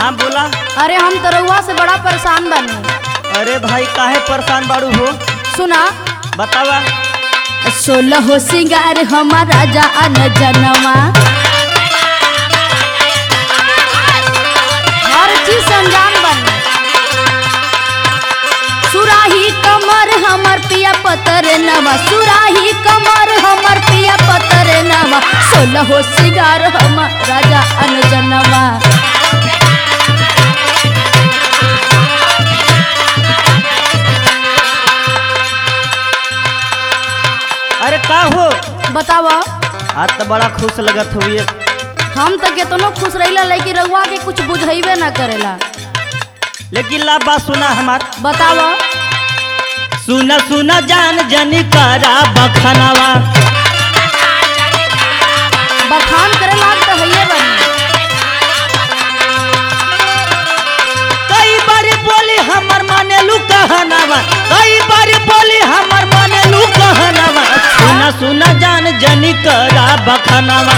हाँ बोला। अरे हम तो रउआ से बड़ा परेशान बानी। अरे भाई काहे परेशान बाड़ू हो? सुना बतावा। 16 हो सिंगार हमार राजा अन जनवा, हर चीज अनजान बनी। सुराही कमर हमर पिया पतर नवा, सुराही कमर हमर पिया पतर नवा। 16 हो सिंगार हमार राजा अन जनवा। अरे का हो? बतावा। आज तो बड़ा खुश लगत हुई। हम तो केतनो खुश रहिला लेकिन रउआ के कुछ बुझाइबे ना करेला। लेकिन ला बात सुना हमार। बतावा। सुना सुना जान जनी करा बखनावा, बखान करे लाग तो हइये बनी। कई बार बोली हमर मानेलू कहनावा, कई बार बोली हमर मानेलू कहनावा। सुना सुना जान जनी करा बखनावा।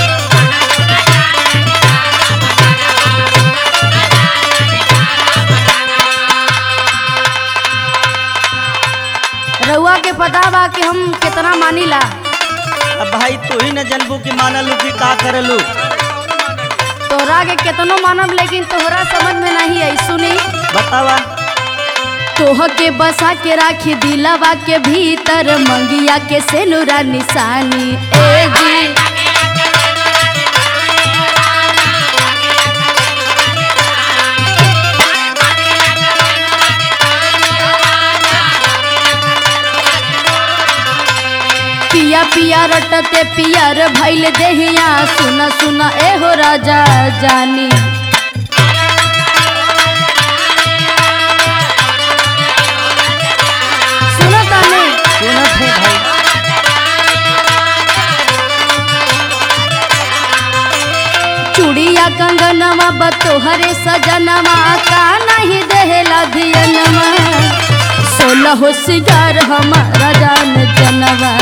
रउआ के पता बा कि हम कितना मानीला। अब भाई तू ही न जनबू की मानलू की का करलू। तोहरा के कितनो मानब लेकिन तोहरा समझ में नहीं आई। सुनी बतावा। तोह के बसा के राखी दिलवा के भीतर, मंगिया के सेनुरा निशानी। ए जी पिया पिया रटते पियर भइल देहिया, सुना सुना ए हो राजा जानी। सुनता नहीं? सुनत है भाई। चूड़िया कंगनवा बतोहरे सजनवा, का नहीं देहला धियनवा। 16 हो सिंगार हमारा जान जनवा।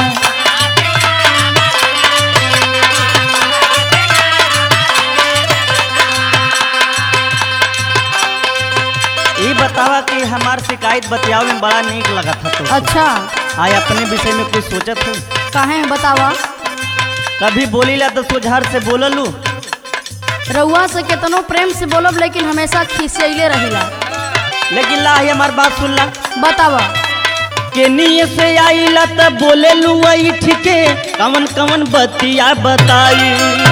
ये बतावा कि हमार शिकायत बतियाव में बड़ा नीक लगत था तो। अच्छा आय अपने विषय में कुछ सोचत हो? काहे बतावा। कभी बोली ला तो सुझार से बोललू। रउआ से कितनो प्रेम से बोलब लेकिन हमेशा खिसियले रहिला। लेकिन ला ही हमार बात सुन ला। बतावा। केनिए से आईला त बोलेलू आई ठीके, कवन कवन बतिया बताई।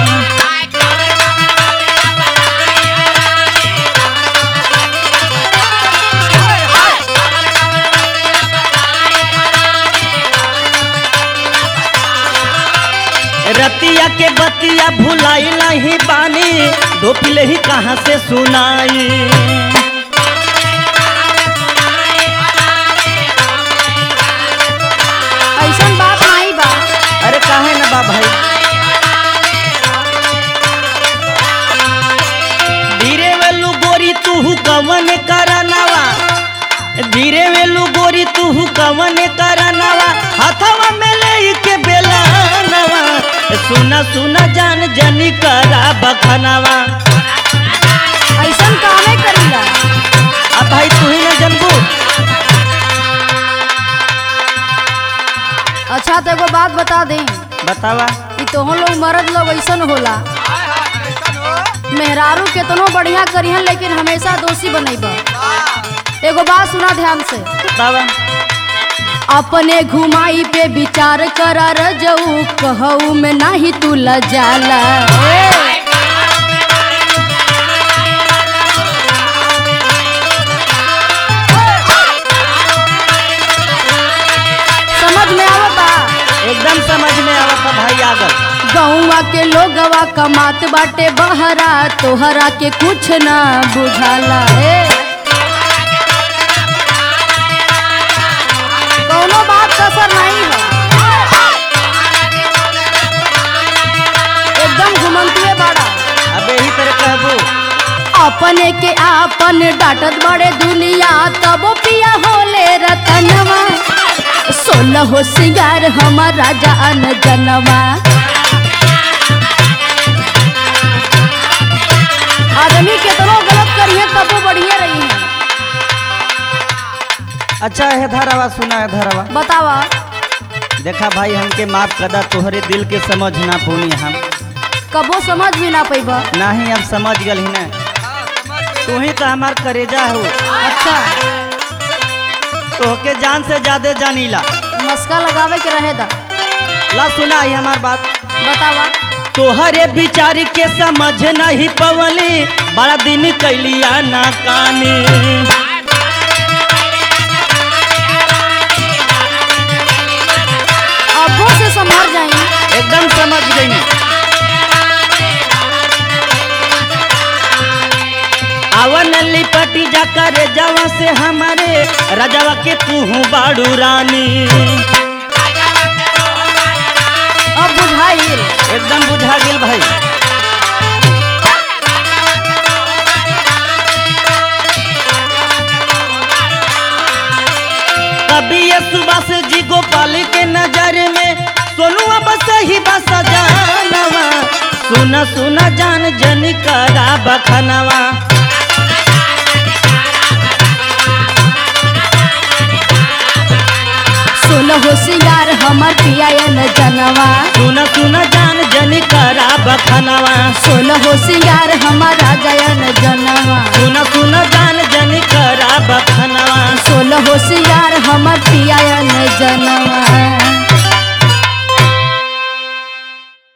रतिया के बतिया भुलाई नहीं बानी, ढोपिले ही कहाँ से सुनाई। ऐसन बात नहीं बा। अरे काहे न बा भाई। धीरे वेलू गोरी तू कवन करनावा, धीरे वेलू गोरी तू कवन करनावा। हाथवा में ले के बेला नवा, सुना सुना जान जनी करा बखनावा। ऐसन काहे करीला। अब भाई तू ही न जनबू। अच्छा तो एगो बात बता दे बतावा। कि तोहन लोग मर्द लोग ऐसन होला, मेहरारू केतनो बढ़िया करिहन लेकिन हमेशा दोषी बनैबा। एगो बात सुना ध्यान से। बतावा। अपने घुमाई पे विचार करा रजऊ, कहू में नाही तू लजाला। समझ में आवता? एकदम समझ में आवता भाई। आगल गौवा के लोगवा कमात बाटे बहरा, तोहरा के कुछ ना बुझाला। कौनो बात कसर नहीं है। एकदम घुमंतुए बाड़ा। अब यही तरह कहबू। अपने के आपन डांटत बड़े दुनिया, तबो पिया होले रतनवा। 16 हो सिंगार हमार राजा अन जनवा। आदमी केतनो गलत करिए अच्छा है धरवा, सुना है धरवा। बतावा। देखा भाई हमके माफ कदा, तोहरे दिल के समझ ना पौनी हम। कबो समझ भी ना पैबा। नहीं अब समझ गल ही ना, तू ही तो हमार करेजा हो। अच्छा तोहके जान से ज्यादा जानीला। मस्का लगावे के रहे दा। ला सुना ही हमार बात। बतावा। तोहरे विचार के समझ नहीं पवली, बड़ा दिन कैलिया ना कानी। अबो से समझ जाई। एकदम समझ गई। आवन लिपटी जा करे जावा से हमारे राजावा के तू हूँ बाड़ू रानी। अब बुझाइल। एकदम बुझा गेल भाई। कभी ये सुभाष जी गोपाल के नजर में सोनू अब सही बस जानवा। सुना सुना जान जन करा बखनवा। सोलह होशियार हमर पियायन जनवा। सुना सुना जान जन करा बखनवा। सोलह होशियार हमर राजायन जनवा। सुना सुना जान जन करा बखनवा। सोलह होशियार हमर पियायन जनवा।